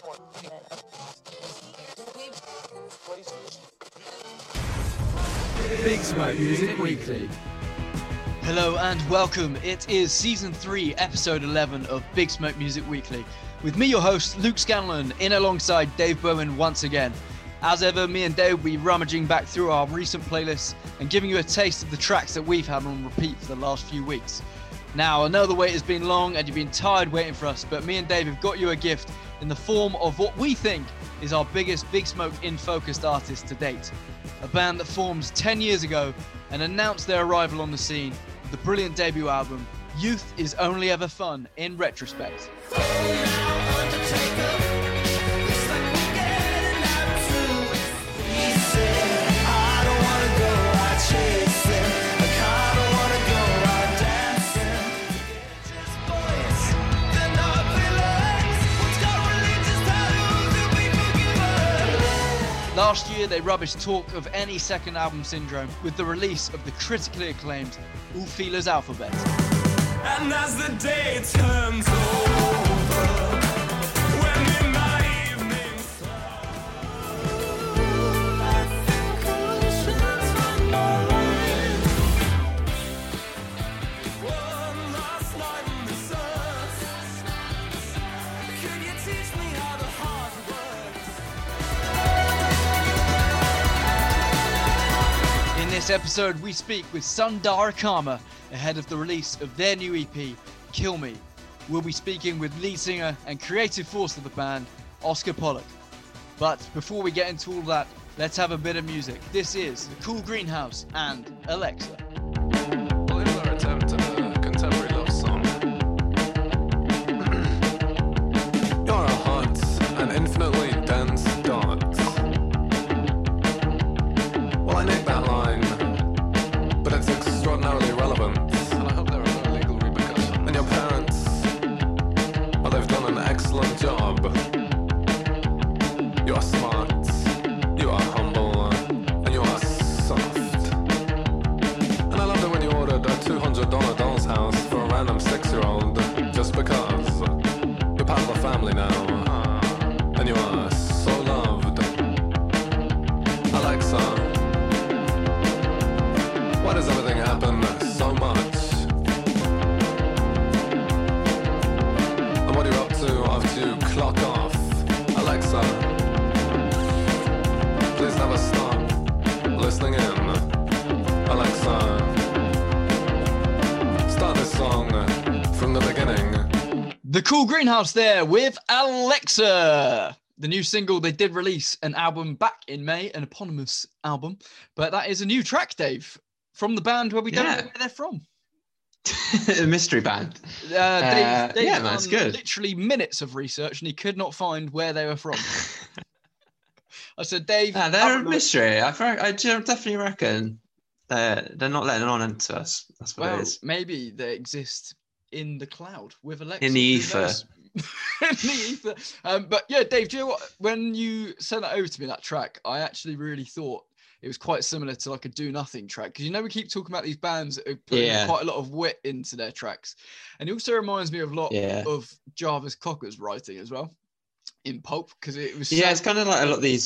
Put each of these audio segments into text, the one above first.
Big Smoke Music Weekly. Hello and welcome. It is Season 3, Episode 11 of Big Smoke Music Weekly. With me, your host, Luke Scanlon, in alongside Dave Bowen once again. As ever, me and Dave will be rummaging back through our recent playlists and giving you a taste of the tracks that we've had on repeat for the last few weeks. Now, I know the wait has been long and you've been tired waiting for us, but me and Dave have got you a gift in the form of what we think is our biggest Big Smoke in-focused artist to date. A band that formed 10 years ago and announced their arrival on the scene with the brilliant debut album, Youth is Only Ever Fun in retrospect. Last year, they rubbished talk of any second album syndrome with the release of the critically acclaimed Ulfila's Alphabet. And as the day turns over, when in my evening I think I should find my way. One last night in the sun, could you teach me how the heart works? In this episode, we speak with Sundara Karma ahead of the release of their new EP, Kill Me. We'll be speaking with lead singer and creative force of the band, Oscar Pollock. But before we get into all that, let's have a bit of music. This is The Cool Greenhouse and Alexa. Well, in our attempt at a contemporary love song, you're a hot and infinitely dense dot. Well, I make that line, but it's extraordinarily relevant, and I hope there are no legal repercussions. And your parents, well, they've done an excellent job. You are smart, you are humble, and you are soft. And I loved it when you ordered a $200 doll's house for a random 6-year-old, just because you're part of the family now, and you are so loved. Alexa, why does everything happen so much? And what are you up to after you clock off? Alexa, please never stop listening in. Alexa, start this song from the beginning. The Cool Greenhouse there with Alexa. The new single, they did release an album back in May, an eponymous album, but that is a new track, Dave, from the band where we don't know where they're from. A mystery band. Dave Yeah, done that's good. literally minutes of research and he could not find where they were from. I said, Dave, They're have a a look. mystery. I definitely reckon they're not letting on to us. That's what it Well, is. maybe they exist in the cloud with Alexa. In the Who ether. knows? In the ether. But yeah, Dave, do you know what? When you sent that over to me, that track, I actually really thought it was quite similar to like a Do Nothing track. Because you know, we keep talking about these bands that are putting quite a lot of wit into their tracks. And it also reminds me of a lot of Jarvis Cocker's writing as well in Pulp. Because it was It's kind of like a lot of these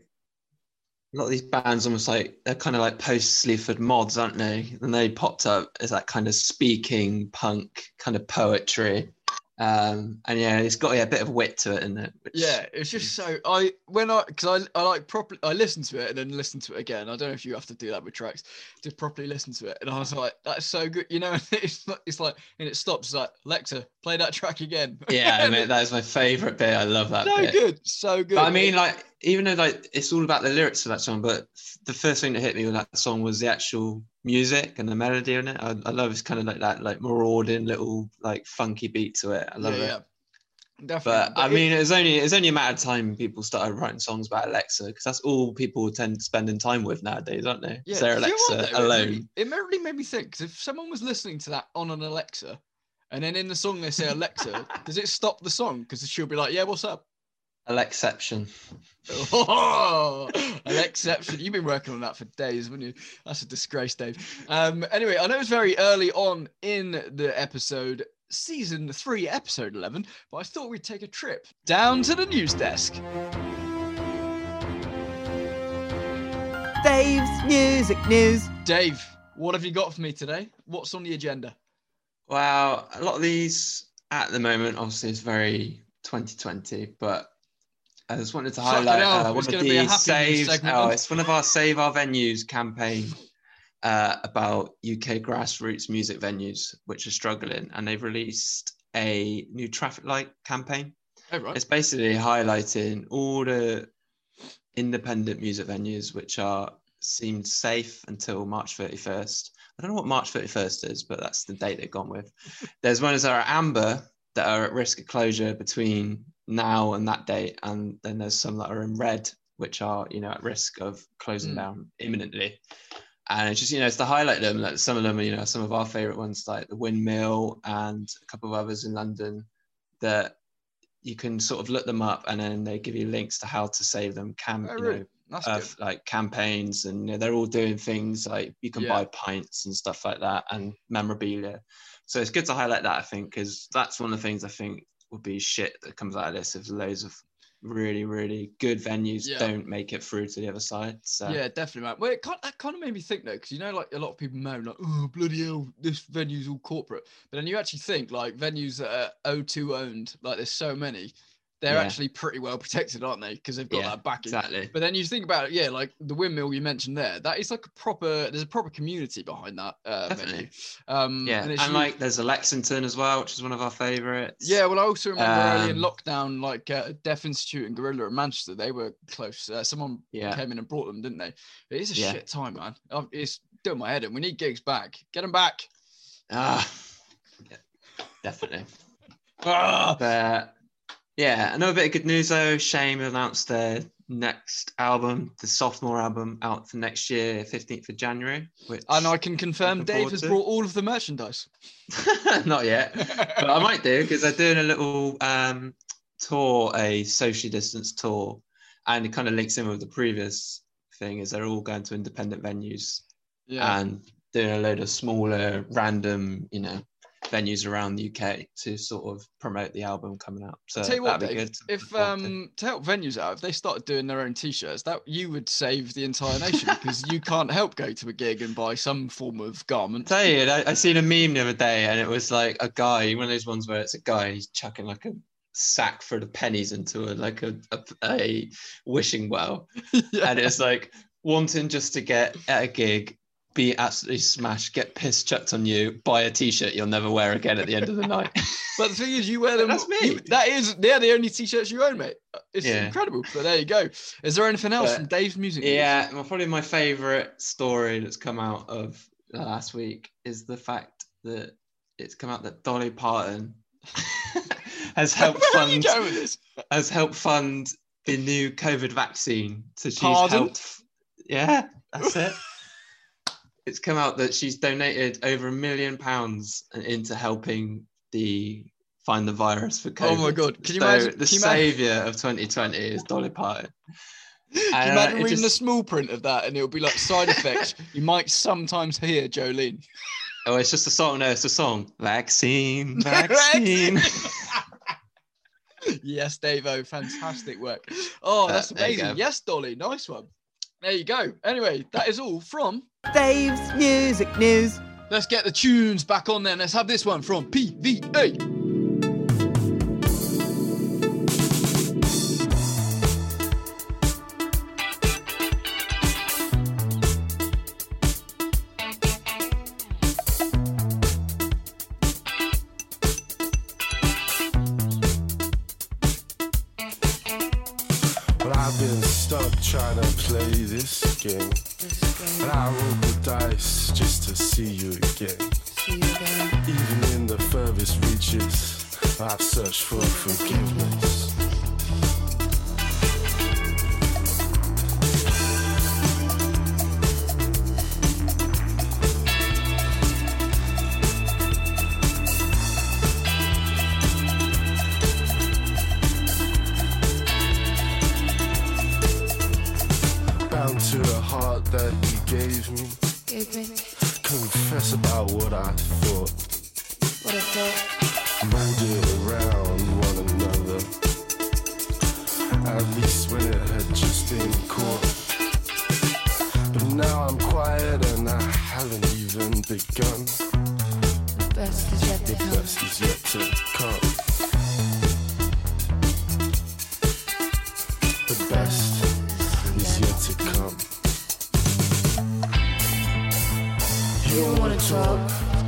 bands almost like they're kind of like post Sleaford mods, aren't they? And they popped up as that kind of speaking punk kind of poetry. And it's got a bit of wit to it, isn't it? It's just so I listened to it and then listened to it again. I don't know if you have to do that with tracks, just properly listen to it, and I was like, that's so good, you know. It's like, and it stops, it's like, Alexa, play that track again. I mean, that is my favorite bit. I love that bit. So good. But I mean, like, even though like it's all about the lyrics of that song, but the first thing that hit me with that song was the actual music and the melody in it. I love it's kind of like that, like marauding little like funky beat to it. I love it. Yeah, definitely. But I mean, it's only a matter of time people started writing songs about Alexa, because that's all people tend spending time with nowadays, aren't they? Yeah, Their Alexa alone. It really made me think, because if someone was listening to that on an Alexa, and then in the song they say Alexa, does it stop the song? Because she'll be like, yeah, what's up? Alexception. Oh, Alexception. You've been working on that for days, haven't you? That's a disgrace, Dave. Anyway, I know it's very early on in the episode, season 3, episode 11, but I thought we'd take a trip down to the news desk. Dave's Music News. Dave, what have you got for me today? What's on the agenda? Well, a lot of these at the moment, obviously, is very 2020, but I just wanted to highlight one of the it's one of our Save Our Venues campaign about UK grassroots music venues which are struggling, and they've released a new traffic light campaign. Oh, right. It's basically highlighting all the independent music venues which are seemed safe until March 31st. I don't know what March 31st is, but that's the date they've gone with. There's ones that are amber that are at risk of closure between now and that date, and then there's some that are in red which are, at risk of closing down imminently. And it's just, it's to highlight them. Like some of them are, some of our favorite ones, like the Windmill and a couple of others in London, that you can sort of look them up, and then they give you links to how to save them. Like campaigns, and they're all doing things like you can buy pints and stuff like that, and memorabilia. So it's good to highlight that, I think, because that's one of the things I think would be shit that comes out of this if loads of really, really good venues don't make it through to the other side. So yeah, definitely, man. Well, that kind of made me think, though, because like a lot of people moan like, oh, bloody hell, this venue's all corporate. But then you actually think like venues that are O2 owned, like there's so many, they're actually pretty well protected, aren't they? Because they've got that backing. Exactly. But then you think about it, like the Windmill you mentioned there, that is like there's a proper community behind that venue. And like there's a Lexington as well, which is one of our favourites. Yeah, well, I also remember early in lockdown, like Deaf Institute and Gorilla in Manchester, they were close. Someone came in and brought them, didn't they? It is a shit time, man. It's doing my head in. We need gigs back. Get them back. Definitely. But yeah, another bit of good news though. Shame announced their next album, the sophomore album, out for next year, 15th of January. And I can confirm Dave has brought all of the merchandise. Not yet, but I might do, because they're doing a little tour, a socially distanced tour, and it kind of links in with the previous thing, is they're all going to independent venues and doing a load of smaller, random, venues around the UK to sort of promote the album coming out. So tell you what, that'd be Dave, good. if to help venues out, if they started doing their own t-shirts, that you would save the entire nation, because you can't help go to a gig and buy some form of garment. Tell you, I seen a meme the other day, and it was like a guy, one of those ones where it's a guy, he's chucking like a sack full of pennies into a wishing well, and it's like wanting just to get at a gig, be absolutely smashed, get piss chucked on you, buy a t-shirt you'll never wear again at the end of the night. But the thing is, you wear them. That's me. They're the only t-shirts you own, mate. It's incredible. But there you go. Is there anything else from Dave's music? Yeah, probably my favourite story that's come out of last week is the fact that it's come out that Dolly Parton has helped fund the new COVID vaccine. So she's helped. Yeah, that's it. It's come out that she's donated over £1 million into helping find the virus for COVID. Oh my God. Can you imagine? The saviour of 2020 is Dolly Parton. Can you imagine reading the small print of that, and it'll be like side effects? You might sometimes hear Jolene. Oh, it's just a song. No, it's a song. Vaccine, vaccine. Yes, Dave-O. Fantastic work. Oh, that's amazing. Yes, Dolly. Nice one. There you go. Anyway, that is all from Dave's Music News. Let's get the tunes back on then. Let's have this one from PVA. I've been stuck trying to play this game, and I roll the dice just to see you again. Even in the furthest reaches, I've searched for forgiveness. To the heart that he gave me. Confess about what I thought. molded around one another. At least when it had just been caught. But now I'm quiet and I haven't even begun. The best is yet to come. The best is yet to come. The best is yet to come. You don't wanna talk.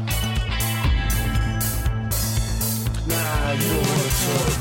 Nah, you don't wanna talk.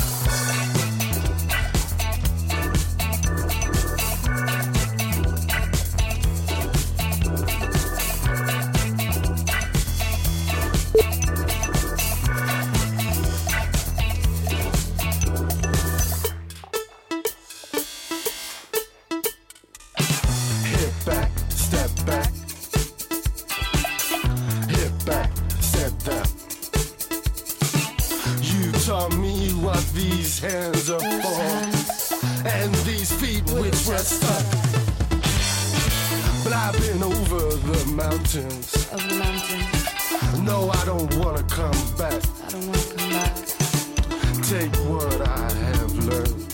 Hands are for, and these feet which were stuck. But I've been over the mountains. No, I don't wanna come back. I don't wanna come back. Take what I have learned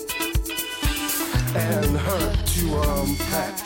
and hurt to unpack.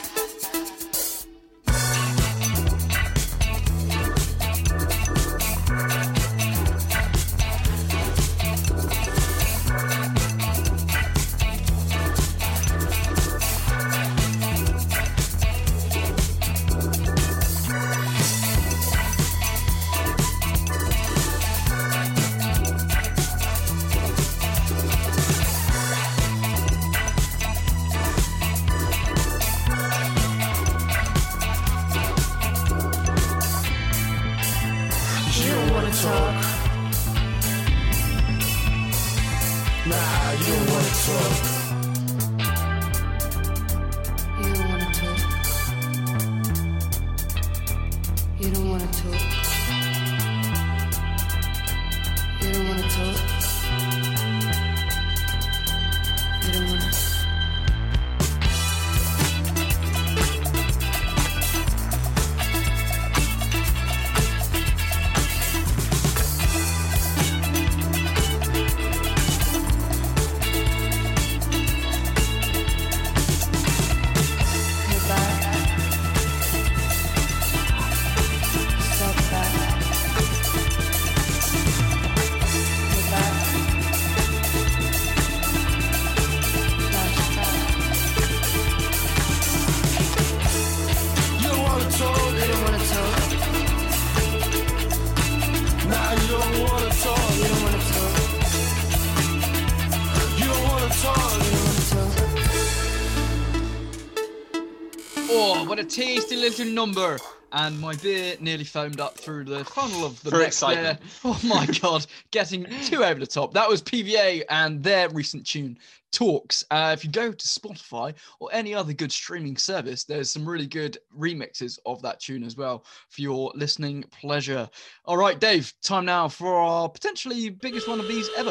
What a tasty little number. And my beer nearly foamed up through the funnel of the For neck excitement. there. Oh my God, getting too over the top. That was PVA and their recent tune, Talks. If you go to Spotify or any other good streaming service, there's some really good remixes of that tune as well for your listening pleasure. All right, Dave, time now for our potentially biggest one of these ever.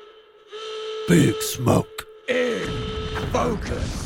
Big Smoke in Focus.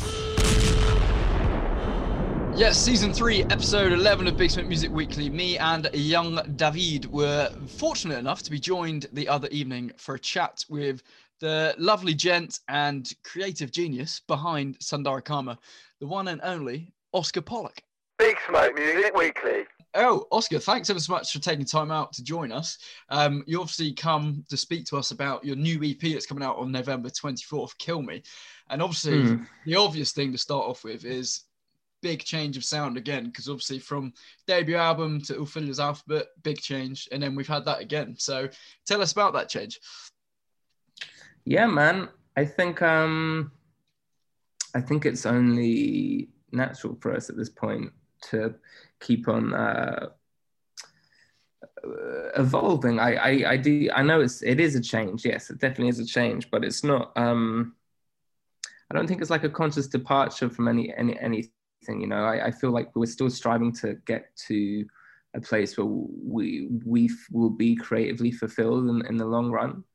Yes, season 3, episode 11 of Big Smoke Music Weekly. Me and young David were fortunate enough to be joined the other evening for a chat with the lovely gent and creative genius behind Sundara Karma, the one and only Oscar Pollock. Big Smoke Music Weekly. Oh, Oscar, thanks ever so much for taking time out to join us. You obviously come to speak to us about your new EP that's coming out on November 24th, Kill Me. And obviously, the obvious thing to start off with is big change of sound again, because obviously from debut album to Ulfilia's Alphabet, big change, and then we've had that again. So tell us about that change. Yeah, man. I think it's only natural for us at this point to keep on evolving. I know it is a change. Yes, it definitely is a change, but it's not. I don't think it's like a conscious departure from anything. You know, I feel like we're still striving to get to a place where we will be creatively fulfilled in the long run.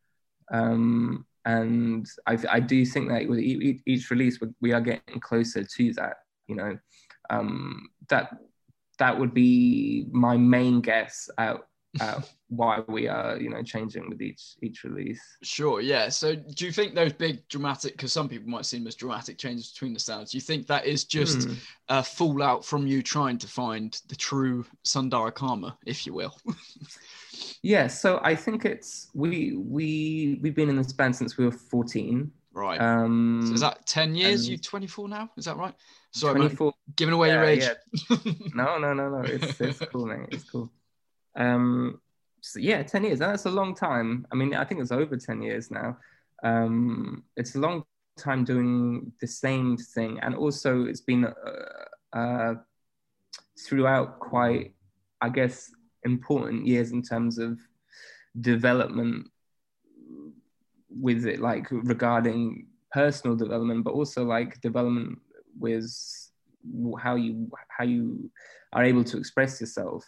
And I do think that with each release, we are getting closer to that. You know, that would be my main guess why we are, changing with each release. Sure, yeah. So do you think those big dramatic, because some people might see them as dramatic changes between the sounds, do you think that is just a fallout from you trying to find the true Sundara Karma, if you will? Yeah, so I think it's we've been in this band since we were 14. Right. So is that 10 years? You 24 now? Is that right? Sorry, 24. Man, giving away your age. Yeah. No. It's cool, mate. It's cool. So yeah, 10 years. That's a long time. I mean, I think it's over 10 years now. It's a long time doing the same thing, and also it's been throughout quite, I guess, important years in terms of development with it, like regarding personal development, but also like development with how you are able to express yourself.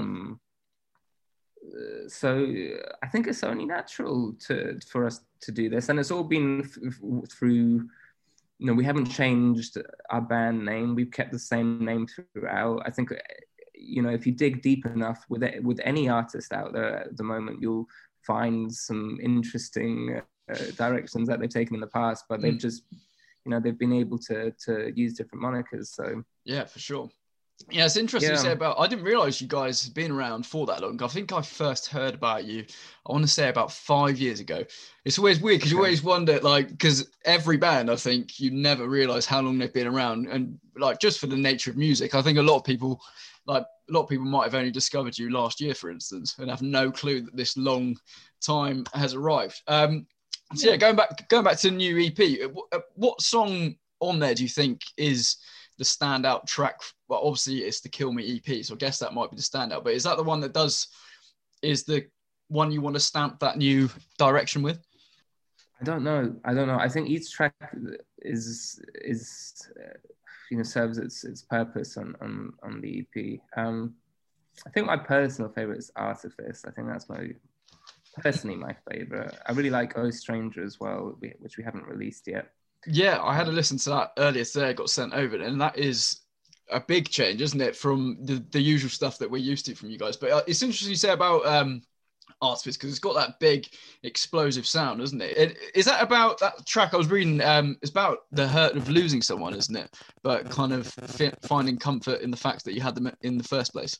So I think it's only natural for us to do this, and it's all been through. We haven't changed our band name. We've kept the same name throughout. I think, if you dig deep enough with any artist out there at the moment, you'll find some interesting directions that they've taken in the past, but they've just, they've been able to use different monikers. So yeah, for sure. Yeah, it's interesting to say about, I didn't realize you guys had been around for that long. I think I first heard about you, I want to say about 5 years ago. It's always weird because you always wonder, like, because every band, I think you never realize how long they've been around. And like, just for the nature of music, I think a lot of people might have only discovered you last year, for instance, and have no clue that this long time has arrived. So yeah, going back to the new EP, what song on there do you think is the standout track? Well, obviously it's the Kill Me EP, so I guess that might be the standout, but is that the one that is the one you want to stamp that new direction with? I don't know. I think each track is serves its purpose on the EP. I think my personal favorite is Artifice. I think that's my favorite. I really like Oh Stranger as well, which we haven't released yet. Yeah, I had a listen to that earlier today. I got sent over, and that is a big change, isn't it, from the usual stuff that we're used to from you guys? But it's interesting you say about Artifice, because it's got that big explosive sound, isn't it? Is that about that track I was reading? It's about the hurt of losing someone, isn't it? But kind of finding comfort in the fact that you had them in the first place.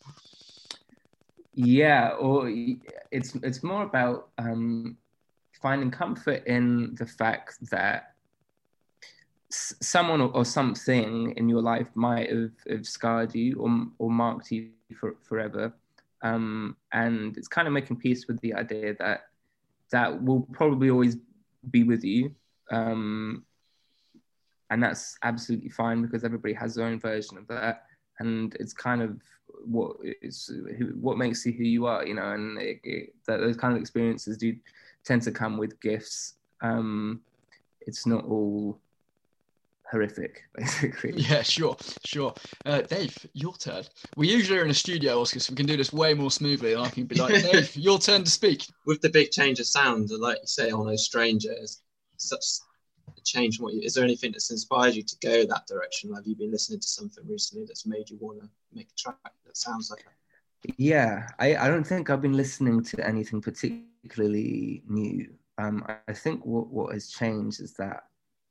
Yeah, or it's more about finding comfort in the fact that someone or something in your life might have scarred you or marked you forever. And it's kind of making peace with the idea that will probably always be with you. And that's absolutely fine, because everybody has their own version of that. And it's kind of what makes you who you are, and those kind of experiences do tend to come with gifts. It's not all horrific, basically. Yeah, sure. Dave, your turn. We usually are in a studio, Oscar, so we can do this way more smoothly, and I can be like, Dave, your turn to speak. With the big change of sound, like you say, on No Stranger, is such a change. Is there anything that's inspired you to go that direction? Have you been listening to something recently that's made you want to make a track that sounds like that? Yeah, I don't think I've been listening to anything particularly new. I think what has changed is that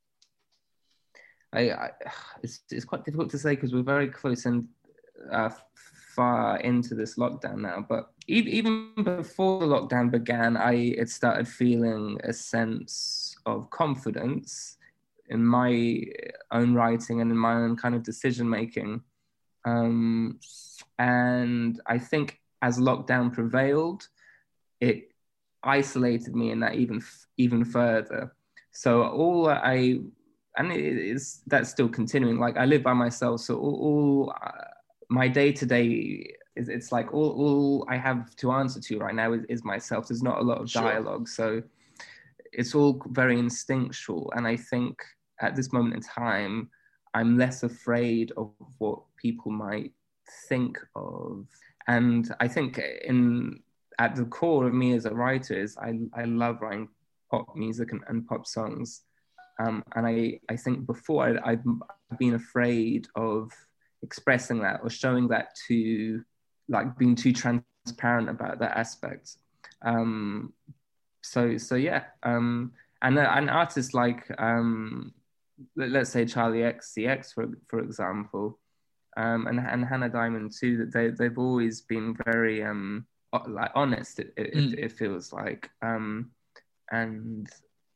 it's quite difficult to say, because we're very close and far into this lockdown now. But even before the lockdown began, it started feeling a sense of confidence in my own writing and in my own kind of decision making. And I think as lockdown prevailed, it isolated me in that even further. So that's still continuing. Like, I live by myself, so all my day to day it's like all I have to answer to right now is myself. There's not a lot of dialogue, so it's all very instinctual. And I think at this moment in time, I'm less afraid of what people might think of. And I think at the core of me as a writer is I love writing pop music and pop songs. And I think before I've been afraid of expressing that or showing that to, like, being too transparent transparent about that aspect. So yeah, and artists like let's say Charlie XCX for example, and Hannah Diamond too, that they've always been very like honest. It feels like, and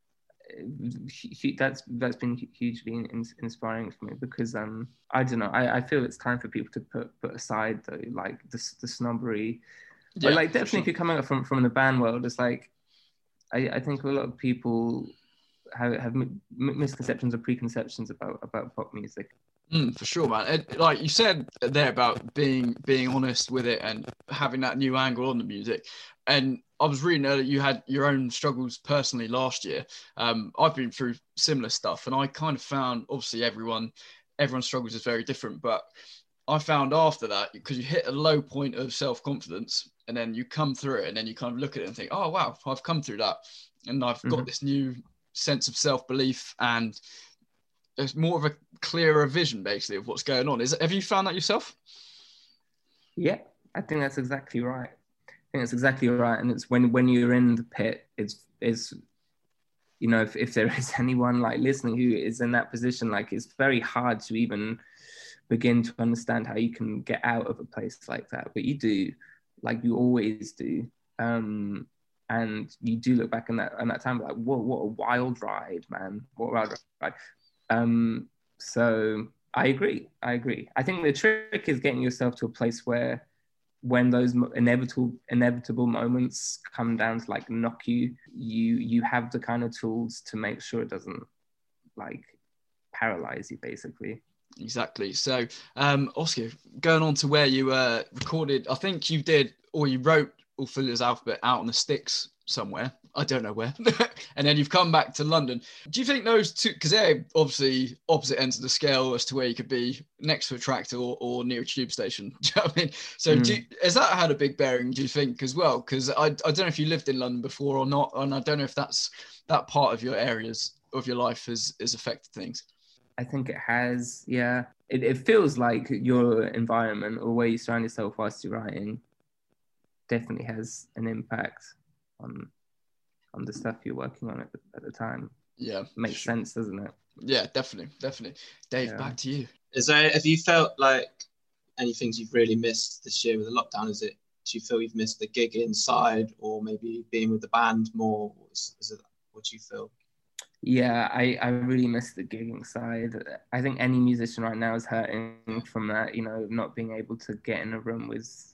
that's been hugely inspiring for me, because I don't know, I feel it's time for people to put aside though, like the snobbery. But like definitely if you're coming up from the band world, it's like I think a lot of people have misconceptions or preconceptions about pop music. For sure, man. Like you said there about being honest with it and having that new angle on the music. And I was reading that you had your own struggles personally last year. I've been through similar stuff, and I kind of found, obviously everyone's struggles is very different, but I found after that, because you hit a low point of self-confidence and then you come through it and then you kind of look at it and think, oh, wow, I've come through that. And I've got this new sense of self-belief, and there's more of a clearer vision basically of what's going on. Have you found that yourself? Yeah, I think that's exactly right. And it's when you're in the pit, it's you know, if there is anyone like listening who is in that position, like it's very hard to even begin to understand how you can get out of a place like that. But you do, like you always do. And you do look back in that time like, whoa, what a wild ride, man. What a wild ride. So I agree. I think the trick is getting yourself to a place where when those inevitable moments come down to like knock you have the kind of tools to make sure it doesn't like paralyze you, basically. Exactly. So Oscar, going on to where you recorded, I think you did, or you wrote Ulfilia's Alphabet out on the sticks somewhere, I don't know where, and then you've come back to London. Do you think those two, because they're obviously opposite ends of the scale as to where you could be next to a tractor or near a tube station, do you know what I mean? So has that had a big bearing, do you think, as well? Because I don't know if you lived in London before or not, and I don't know if that part of your areas of your life has affected things. I think it has, yeah. It feels like your environment or where you surround yourself whilst you're writing definitely has an impact on the stuff you're working on at the time. Yeah. Makes sense, doesn't it? Yeah, definitely. Dave, back to you. Have you felt like any things you've really missed this year with the lockdown? Do you feel you've missed the gig inside, or maybe being with the band more? What do you feel? Yeah, I really miss the gigging side. I think any musician right now is hurting from that, you know, not being able to get in a room with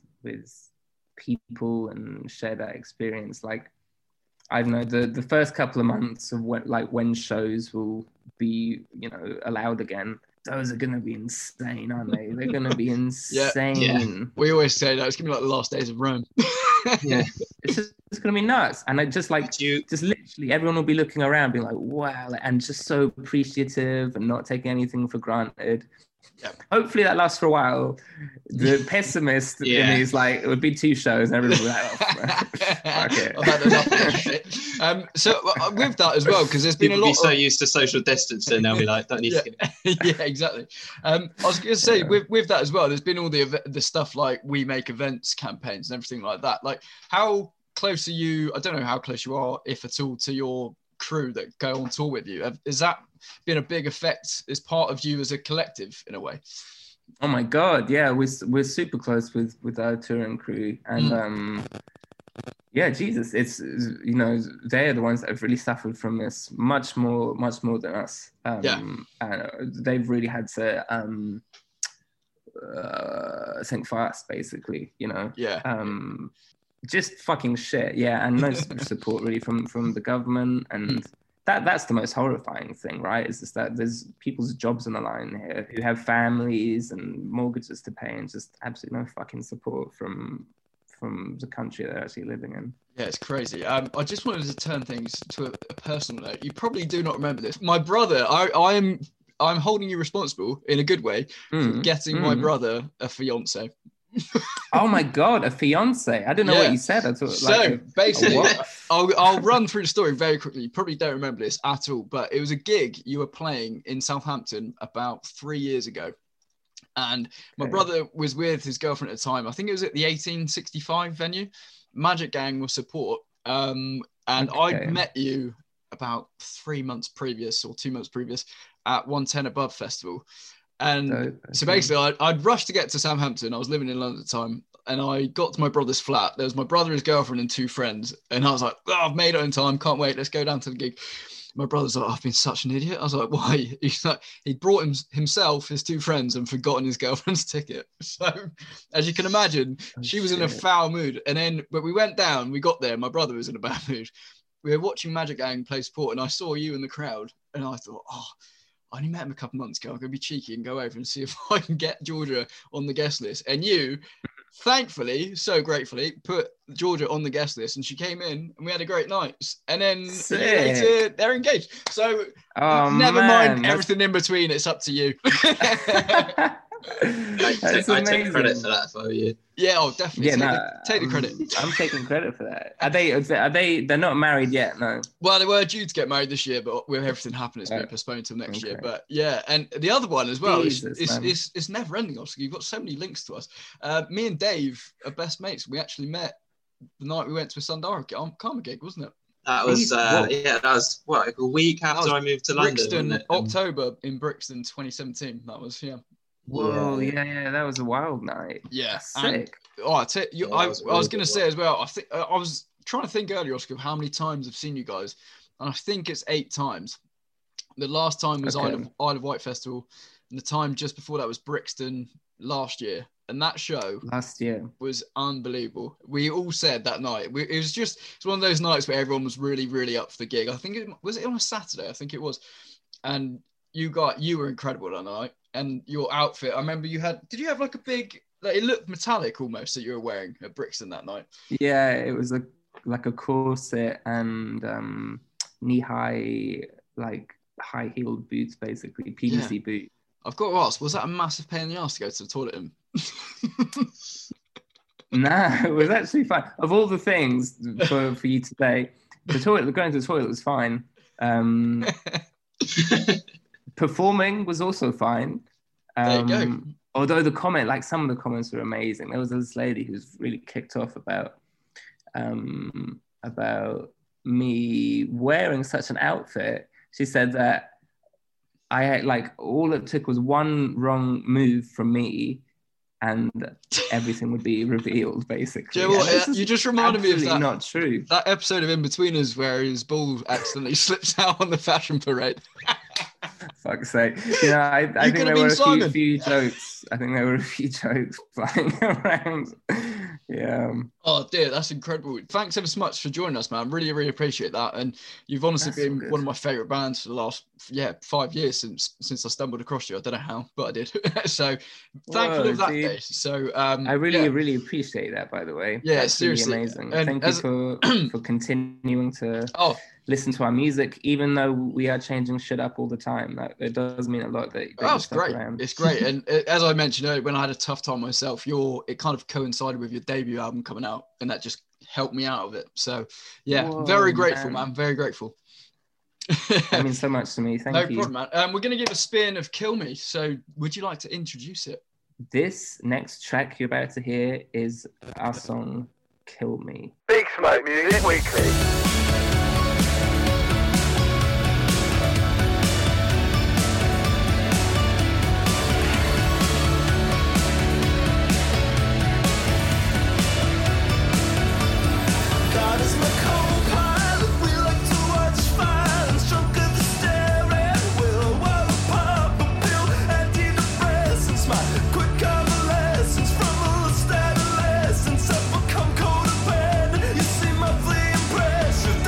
people and share that experience. Like, I don't know, the first couple of months of when shows will be, you know, allowed again, those are going to be insane, aren't they? They're going to be insane. Yeah. We always say that it's going to be like the last days of Rome. Yeah, it's going to be nuts. And just literally everyone will be looking around being like, wow, and just so appreciative and not taking anything for granted. Yep. Hopefully that lasts for a while. The pessimist in me is like, it would be 2 shows and everyone would be like, oh, so with that as well, because there's been people a lot so used to social distancing, they'll be like, don't need to get it. Yeah, exactly. I was going to say with that as well, there's been all the stuff like We Make Events campaigns and everything like that. Like, how close are you? I don't know how close you are, if at all, to your crew that go on tour with you. Has that been a big effect as part of you as a collective in a way? Oh my god, yeah, we're super close with our touring crew, and yeah, Jesus, it's, you know, they're the ones that have really suffered from this much more than us. And they've really had to think fast, basically, you know. Just fucking shit, yeah, and no support really from the government, and that's the most horrifying thing, right? Is just that there's people's jobs on the line here who have families and mortgages to pay, and just absolutely no fucking support from the country they're actually living in. Yeah, it's crazy. I just wanted to turn things to a personal note. You probably do not remember this. My brother, I'm holding you responsible in a good way for getting my brother a fiance. Oh my god, a fiance! I don't know what you said. I thought, so basically, I'll run through the story very quickly. You probably don't remember this at all, but it was a gig you were playing in Southampton about 3 years ago, And my brother was with his girlfriend at the time. I think it was at the 1865 venue. Magic Gang was support. And I'd met you about 3 months previous or 2 months previous at 110 Above Festival. And so basically I'd rushed to get to Southampton. I was living in London at the time. And I got to my brother's flat. There was my brother, his girlfriend, and 2 friends. And I was like, oh, I've made it in time. Can't wait. Let's go down to the gig. My brother's like, I've been such an idiot. I was like, why? He's like, he brought himself, his 2 friends, and forgotten his girlfriend's ticket. So, as you can imagine, she was in a foul mood. And then, but we went down, we got there, my brother was in a bad mood. We were watching Magic Gang play support, and I saw you in the crowd. And I thought, oh, I only met him a couple months ago. I'm going to be cheeky and go over and see if I can get Georgia on the guest list. And you, thankfully, so gratefully, put Georgia on the guest list, and she came in, and we had a great night. And then later, they're engaged. So never mind everything in between. It's up to you. I take credit for that for you. Yeah, definitely. Take the credit. I'm taking credit for that. Are they? They're not married yet, no. Well, they were due to get married this year, but with everything happening, it's been postponed till next year. But yeah, and the other one as well. It's never ending. Oscar, you've got so many links to us. Me and Dave are best mates. We actually met the night we went to a Sundara Karma gig, wasn't it? That was that was like a week after I moved to Brixton, London. October in Brixton, 2017. That was Whoa, yeah, that was a wild night. Yeah, sick. I was going to say as well, I think I was trying to think earlier, Oscar, of how many times I've seen you guys, and I think it's 8 times. The last time was Isle of Wight Festival, and the time just before that was Brixton last year. And that show last year was unbelievable. We all said that night. It's one of those nights where everyone was really, really up for the gig. I think it was on a Saturday. I think it was. And you were incredible that night. And your outfit, I remember did you have like a big, like it looked metallic almost that you were wearing at Brixton that night? Yeah, it was like a corset and knee-high, like high-heeled boots, basically, PVC boot. I've got to ask, was that a massive pain in the ass to go to the toilet in? Nah, it was actually fine. Of all the things for you to say, going to the toilet was fine. Performing was also fine. There you go. Although some of the comments were amazing. There was this lady who was really kicked off about me wearing such an outfit. She said that I had all it took was one wrong move from me and everything would be revealed, basically. You know what? You just reminded me of that. Not true. That episode of In-Betweeners where his ball accidentally slips out on the fashion parade. Fuck's sake. I think there were a few jokes. I think there were a few jokes flying around. Yeah. Oh dear, that's incredible. Thanks ever so much for joining us, man. Really, really appreciate that. And you've honestly been one of my favourite bands for the last 5 years since I stumbled across you. I don't know how, but I did. So thankful of that day. So I really appreciate that, by the way. Yeah, that's seriously. Really amazing. And thank you for continuing to listen to our music, even though we are changing shit up all the time. It does mean a lot that it's great. Around. It's great. And as I mentioned earlier, when I had a tough time myself, it kind of coincided with your debut album coming out, and that just helped me out of it. So yeah, very grateful, man. Very grateful. That means so much to me. Thank you. No problem, man. We're going to give a spin of Kill Me. So would you like to introduce it? This next track you're about to hear is our song Kill Me. Big Smoke Music Weekly. Pressure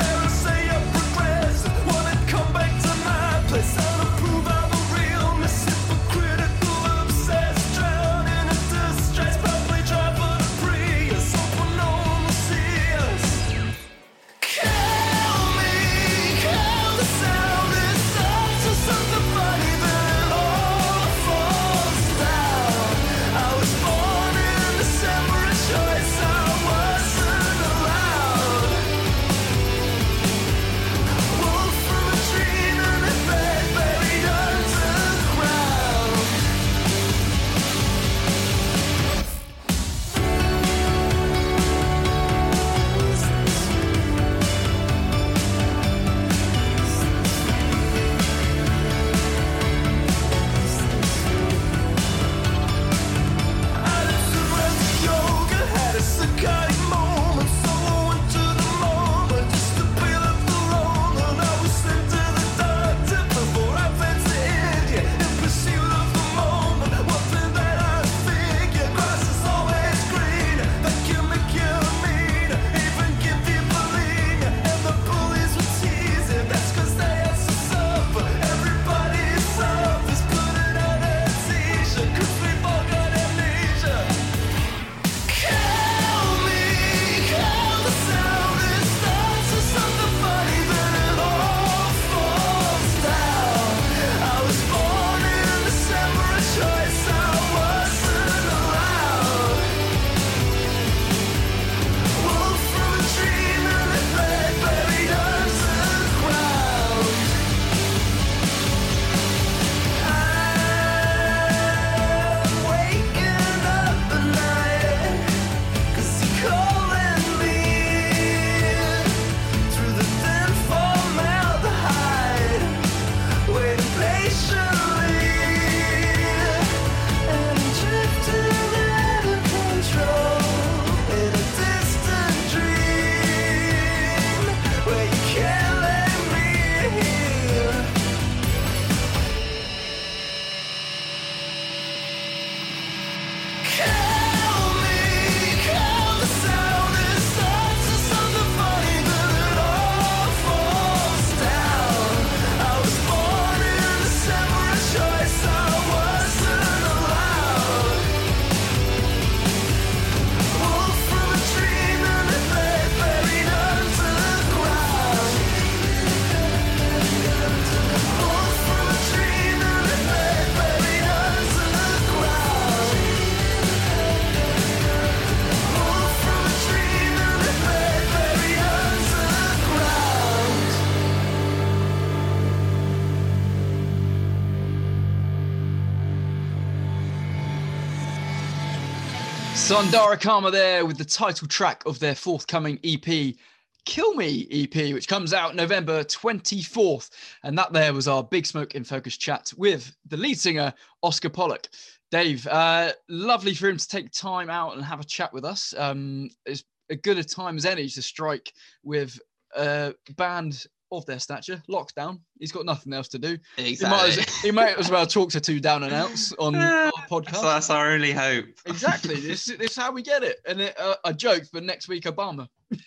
Sundara Karma there with the title track of their forthcoming EP, Kill Me EP, which comes out November 24th. And that there was our Big Smoke in Focus chat with the lead singer, Oscar Pollock. Dave, lovely for him to take time out and have a chat with us. It's as good a time as any to strike with a band of their stature. Lockdown. He's got nothing else to do. Exactly. He might as well talk to two down and outs on our podcast. So that's our only hope. Exactly. This is how we get it. And I joked, but next week, Obama.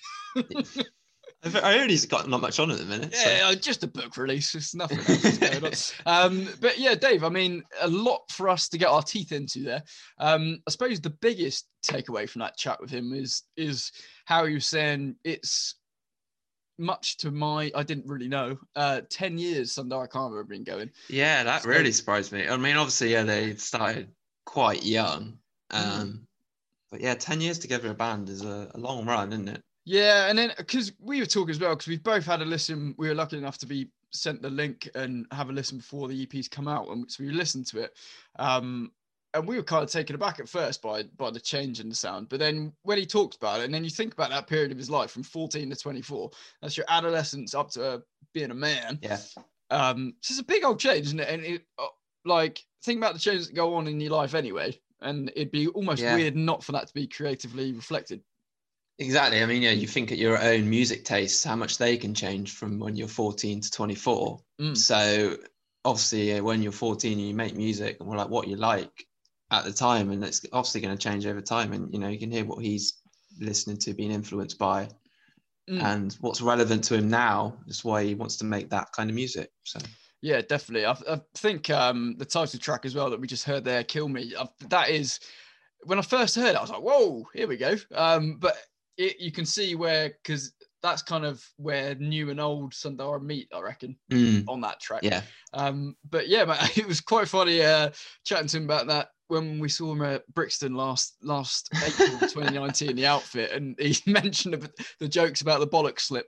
I heard he's got not much on at the minute. Yeah, so. Just a book release. It's nothing else going on. But yeah, Dave, I mean, a lot for us to get our teeth into there. I suppose the biggest takeaway from that chat with him is how he was saying it's much to I didn't really know, 10 years Sundara Karma have been going. Yeah, that really surprised me. I mean, obviously, yeah, they started quite young. But yeah, 10 years together a band is a long run, isn't it? Yeah, and then because we were talking as well, because we've both had a listen. We were lucky enough to be sent the link and have a listen before the EPs come out, and so we listened to it. And we were kind of taken aback at first by the change in the sound. But then when he talked about it, and then you think about that period of his life from 14 to 24, that's your adolescence up to being a man. Yeah. So it's a big old change, isn't it? And think about the changes that go on in your life anyway. And it'd be almost weird not for that to be creatively reflected. Exactly. I mean, yeah, you think at your own music tastes, how much they can change from when you're 14 to 24. So obviously when you're 14 and you make music and we're like, what you like at the time, and it's obviously going to change over time, and you can hear what he's listening to, being influenced by, and what's relevant to him now. That's why he wants to make that kind of music. So yeah, definitely. I think the title track as well that we just heard there, Kill Me, that is, when I first heard it, I was like, whoa, here we go. But you can see where, because that's kind of where new and old Sundara meet, I reckon, on that track. Yeah. But yeah, man, it was quite funny chatting to him about that when we saw him at Brixton last April 2019, the outfit, and he mentioned the jokes about the bollock slip.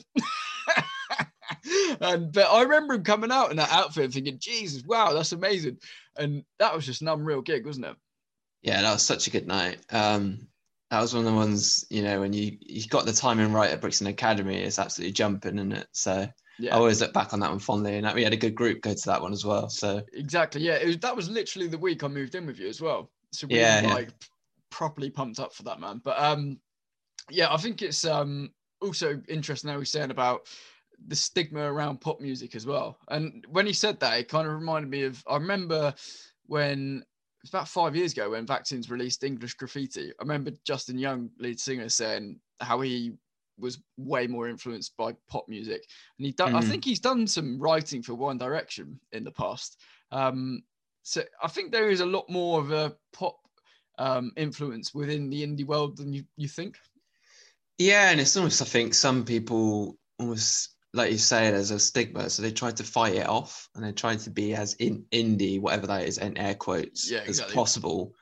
But I remember him coming out in that outfit and thinking, Jesus, wow, that's amazing. And that was just an unreal gig, wasn't it? Yeah, that was such a good night. That was one of the ones, when you got the timing right at Brixton Academy, it's absolutely jumping, isn't it? So yeah. I always look back on that one fondly, and we had a good group go to that one as well. So exactly, yeah. That was literally the week I moved in with you as well. So we were properly pumped up for that, man. But yeah, I think it's also interesting how he's saying about the stigma around pop music as well. And when he said that, it kind of reminded me of, I remember when it was about 5 years ago when Vaccines released English Graffiti. I remember Justin Young, lead singer, saying how he was way more influenced by pop music, and I think he's done some writing for One Direction in the past. So I think there is a lot more of a pop influence within the indie world than you think. Yeah, and it's almost, I think some people almost, like you say, there's a stigma, so they try to fight it off, and they try to be as indie, whatever that is, in air quotes, as possible.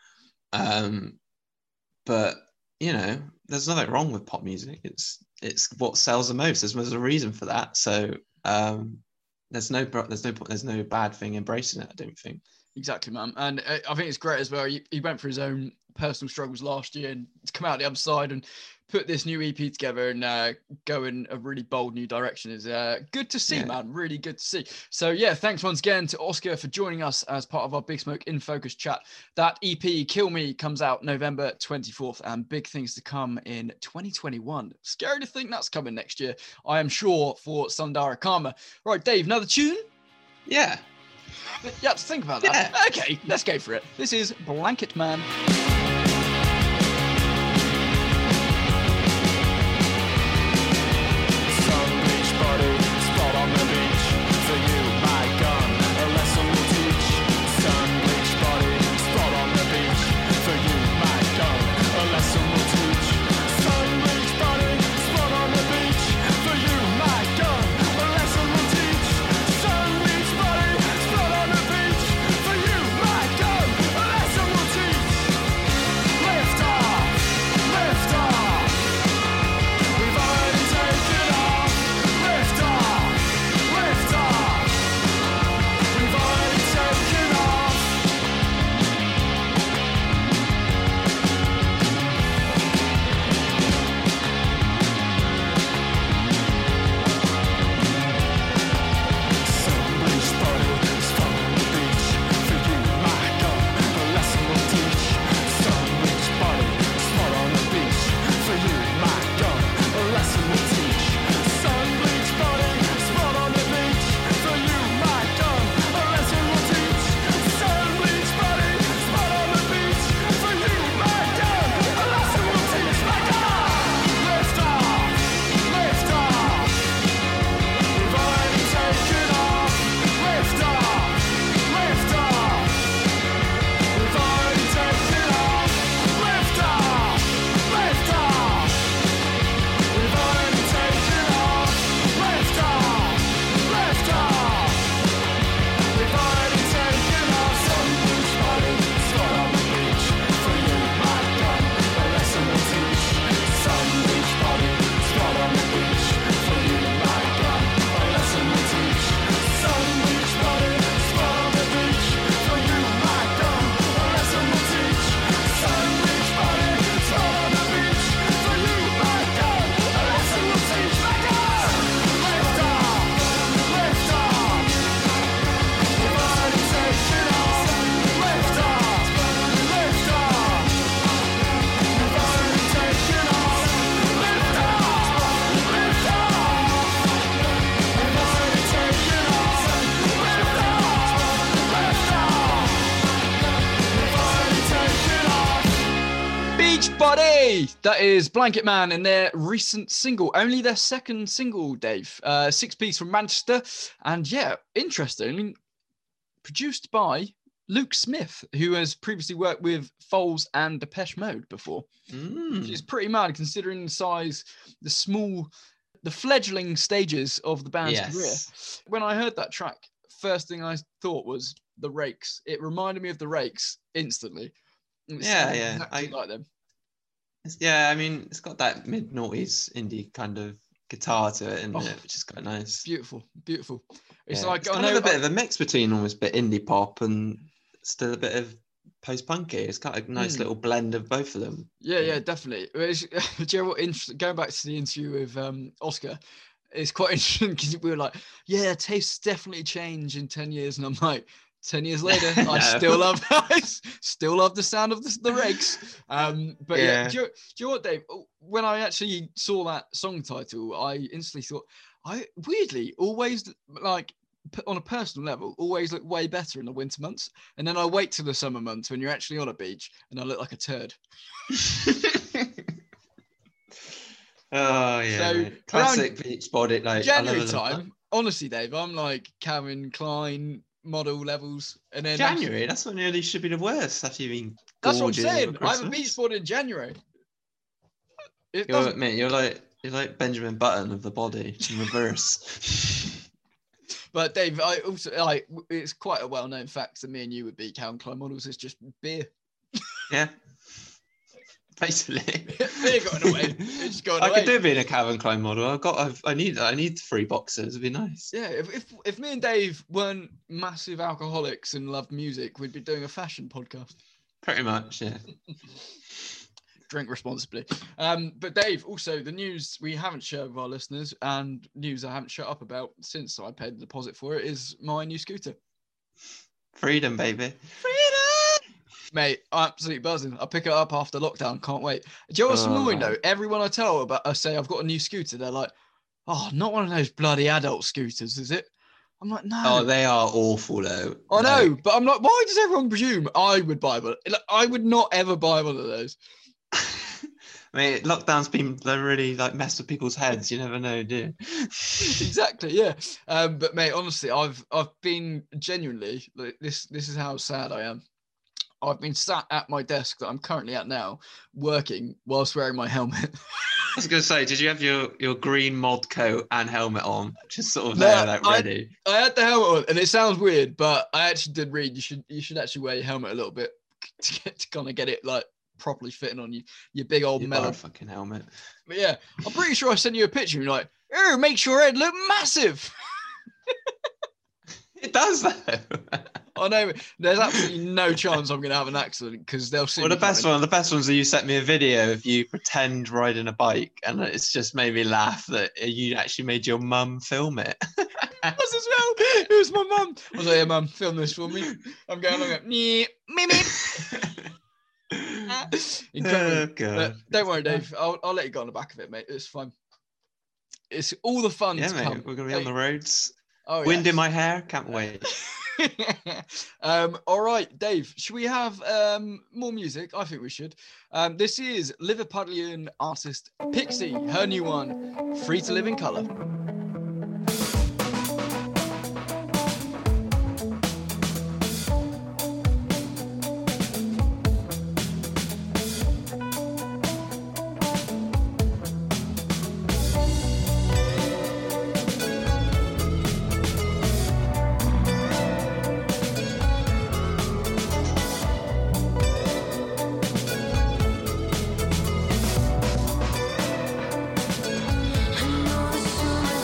But there's nothing wrong with pop music. It's what sells the most. There's a reason for that. So there's no bad thing embracing it, I don't think. Exactly, man. And I think it's great as well. He went through his own personal struggles last year, and to come out the other side and put this new EP together and go in a really bold new direction is good to see, man. Really good to see. So yeah, thanks once again to Oscar for joining us as part of our Big Smoke in Focus chat. That EP, Kill Me, comes out November 24th, and big things to come in 2021. Scary to think that's coming next year, I am sure, for Sundara Karma. Right, Dave, another tune? Yeah. You have to think about that. Yeah. Okay, let's go for it. This is Blanket Man. everybody! That is Blanket Man and their recent single, only their second single, Dave. 6-piece from Manchester. And yeah, interesting. I mean, produced by Luke Smith, who has previously worked with Foals and Depeche Mode before. Which is pretty mad considering the size, the fledgling stages of the band's career. When I heard that track, first thing I thought was The Rakes. It reminded me of The Rakes instantly. Exactly like them. Yeah, I mean, it's got that mid-noughties indie kind of guitar to it, isn't it? Which is quite nice. Beautiful. It's It's kind of a bit of a mix between almost a bit indie pop and still a bit of post-punky. It's got a nice little blend of both of them. Yeah, definitely. Do you know what? Going back to the interview with Oscar, it's quite interesting because we were like, yeah, tastes definitely change in 10 years. And I'm like, 10 years later, I still love the sound of the Rakes. But yeah, do you know what, Dave? When I actually saw that song title, I instantly thought, I weirdly always like on a personal level, always look way better in the winter months. And then I wait till the summer months when you're actually on a beach and I look like a turd. Oh yeah, so classic beach body. Like January time, honestly, Dave, I'm like Calvin Klein model levels, and then January. That's when nearly should be the worst after you've been. That's what I'm saying. I have a beach body in January. You're like Benjamin Button of the body in reverse. But Dave, I also like. It's quite a well-known fact that me and you would be Calvin Klein models. It's just beer. Yeah. Basically, beer going away. It's going away. I could do being a Calvin Klein model. I need 3 boxes. It'd be nice. Yeah, if me and Dave weren't massive alcoholics and loved music, we'd be doing a fashion podcast. Pretty much, yeah. Drink responsibly. But Dave, also the news we haven't shared with our listeners and news I haven't shut up about since I paid the deposit for it is my new scooter. Freedom, baby. Mate, I'm absolutely buzzing. I'll pick it up after lockdown. Can't wait. Do you know what's annoying though? Everyone I tell about, I say I've got a new scooter. They're like, "Oh, not one of those bloody adult scooters, is it?" I'm like, "No." Oh, they are awful though. I know, but I'm like, why does everyone presume I would buy one? Like, I would not ever buy one of those. I mean, lockdown's been really like messed with people's heads. You never know, do you? Exactly, yeah. But mate, honestly, I've been genuinely like, this is how sad I am. I've been sat at my desk that I'm currently at now, working whilst wearing my helmet. I was going to say, did you have your green mod coat and helmet on? Just sort of there, like ready. I had the helmet on, and it sounds weird, but I actually did read you should actually wear your helmet a little bit to kind of get it like properly fitting on you. Your big old mellow fucking helmet. But yeah, I'm pretty sure I sent you a picture. And you're like, "Oh, makes your head look massive." It does though. I know there's absolutely no chance I'm going to have an accident because they'll see. Well, the best ones are you sent me a video of you pretend riding a bike, and it's just made me laugh that you actually made your mum film it. As well, it was my mum. I was like, "Yeah, mum, film this for me." I'm going along, me. Incredible. But don't worry, Dave. I'll let you go on the back of it, mate. It's fun. It's all the fun. Yeah, to mate. come. We're gonna be on the roads. Oh, Wind in my hair. Can't wait. All right, Dave, should we have more music? I think we should. This is Liverpudlian artist Pixie, her new one, Free to Live in Colour. I know it's so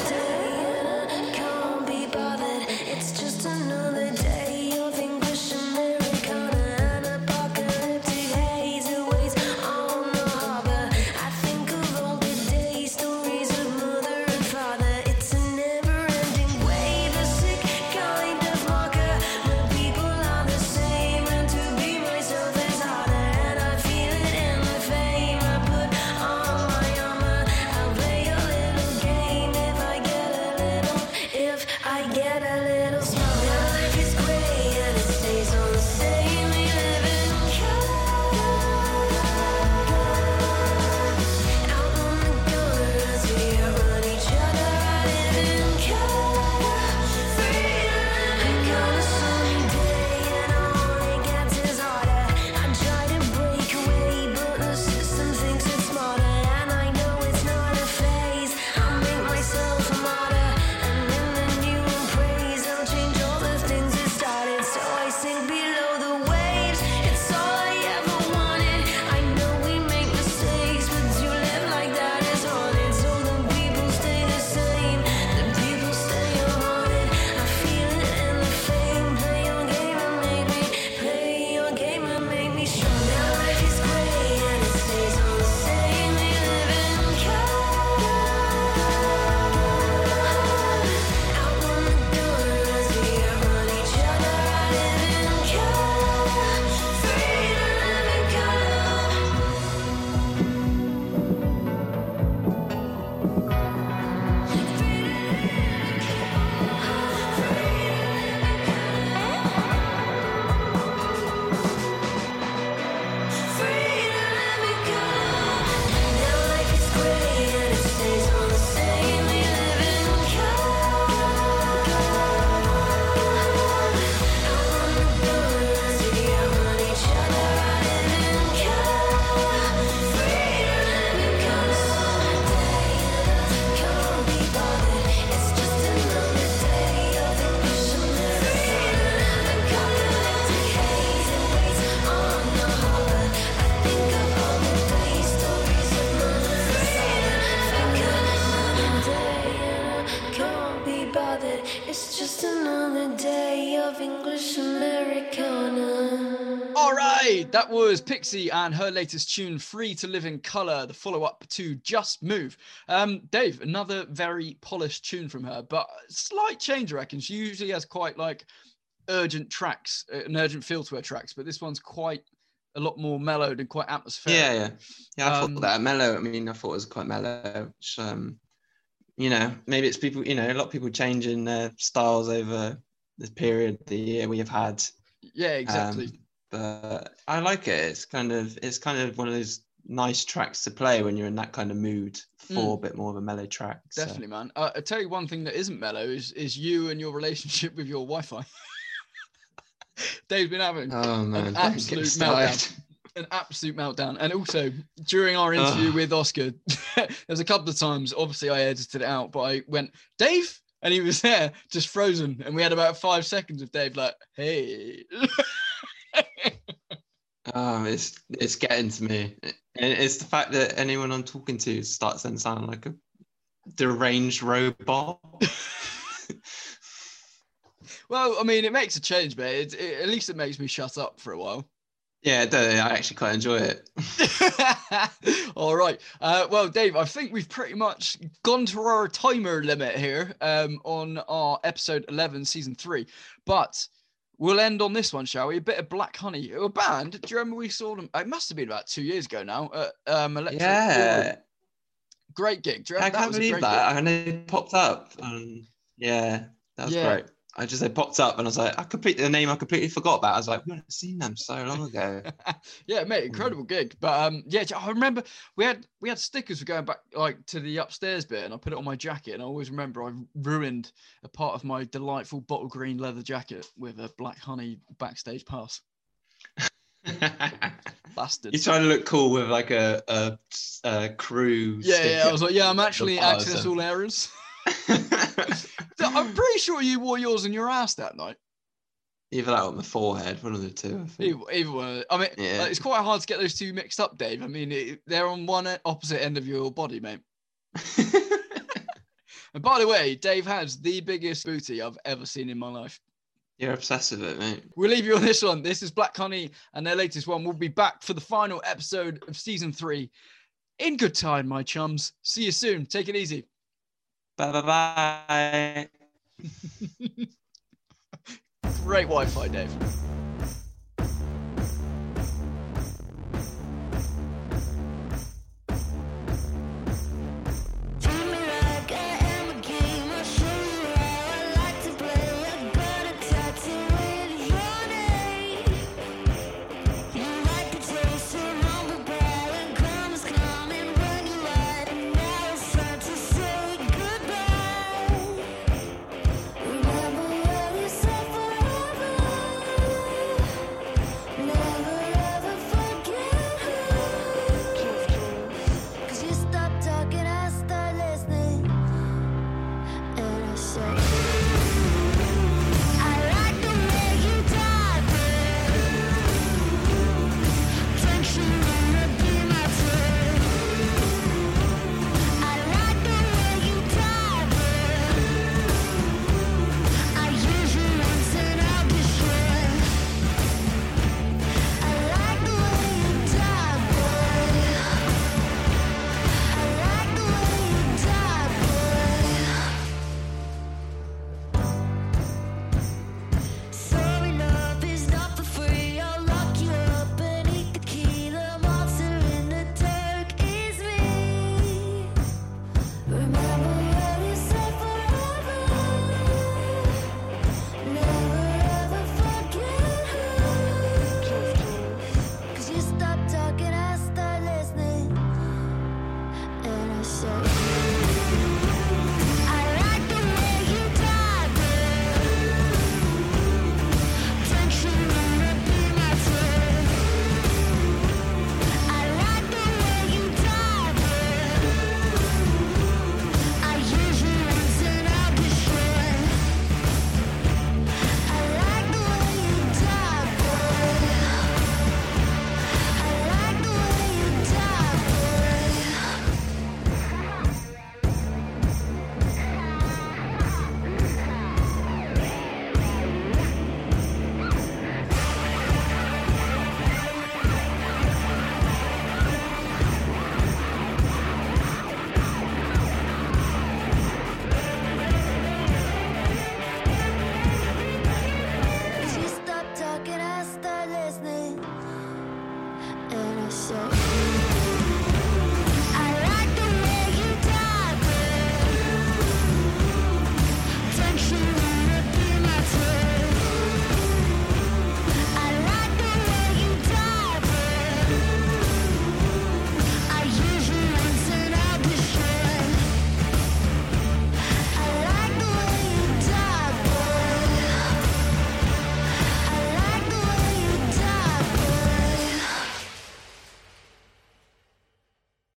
Okay, that was Pixie and her latest tune, Free to Live in Color, the follow-up to Just Move. Dave, another very polished tune from her, but slight change, I reckon. She usually has quite like urgent tracks, an urgent feel to her tracks, but this one's quite a lot more mellowed and quite atmospheric. Yeah. I thought that mellow. I mean, I thought it was quite mellow. Which, you know, maybe it's people. You know, a lot of people changing their styles over the period, the year we have had. Yeah, exactly. But I like it. It's kind of one of those nice tracks to play when you're in that kind of mood for a bit more of a mellow track. Definitely, man. I tell you one thing that isn't mellow is you and your relationship with your Wi-Fi. Dave's been having an absolute meltdown. An absolute meltdown. And also, during our interview with Oscar, there's a couple of times, obviously I edited it out, but I went, Dave? And he was there, just frozen. And we had about 5 seconds of Dave like, hey. It's getting to me. And it's the fact that anyone I'm talking to starts then sounding like a deranged robot. Well, I mean, it makes a change, but at least it makes me shut up for a while. Yeah, I actually quite enjoy it. All right. Well, Dave, I think we've pretty much gone to our timer limit here on our episode 11, season 3. But we'll end on this one, shall we? A bit of Black Honey. A band. Do you remember we saw them? It must have been about 2 years ago now. Electric Forum. Great gig. Do you remember? I can't believe that. And they popped up. Yeah, that was great. They popped up and I was like, I completely forgot about. I was like, we haven't seen them so long ago. Yeah, mate, incredible gig. But I remember we had stickers for going back like to the upstairs bit, and I put it on my jacket. And I always remember I ruined a part of my delightful bottle green leather jacket with a Black Honey backstage pass. Bastard. You're trying to look cool with like a crew. Yeah. I was like, I'm actually access all areas. I'm pretty sure you wore yours in your ass that night. Either that or my forehead, one of the two. I think. Either one. I mean, it's quite hard to get those two mixed up, Dave. I mean, they're on one opposite end of your body, mate. And by the way, Dave has the biggest booty I've ever seen in my life. You're obsessed with it, mate. We'll leave you on this one. This is Black Honey and their latest one. We'll be back for the final episode of season 3. In good time, my chums. See you soon. Take it easy. Bye. Great Wi-Fi, Dave.